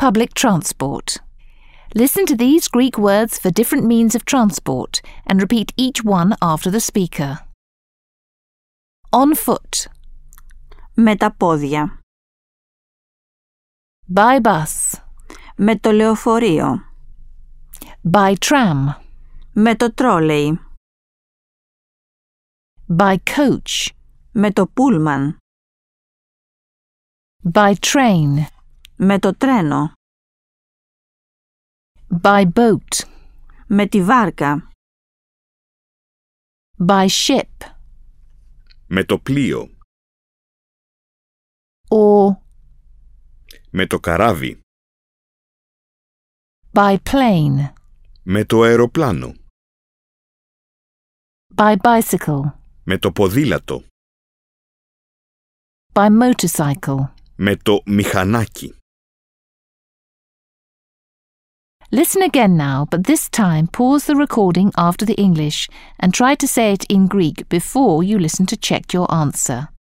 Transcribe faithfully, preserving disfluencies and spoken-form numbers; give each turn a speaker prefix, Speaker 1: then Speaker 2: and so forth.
Speaker 1: public transport. Listen to these Greek words for different means of transport and repeat each one after the speaker. On foot.
Speaker 2: Με τα πόδια.
Speaker 1: By bus.
Speaker 2: Με το λεωφορείο.
Speaker 1: By tram.
Speaker 2: Με το τρόλεϊ.
Speaker 1: By coach.
Speaker 2: Με το πούλμαν.
Speaker 1: By train.
Speaker 2: Με το τρένο.
Speaker 1: By boat.
Speaker 2: Με τη βάρκα.
Speaker 1: By ship.
Speaker 3: Με το πλοίο.
Speaker 1: Or
Speaker 3: Με το καράβι.
Speaker 1: by plane.
Speaker 3: Με το αεροπλάνο.
Speaker 1: By bicycle.
Speaker 3: Με το ποδήλατο.
Speaker 1: By motorcycle.
Speaker 3: Με το μηχανάκι.
Speaker 1: Listen again now, but this time pause the recording after the English and try to say it in Greek before you listen to check your answer.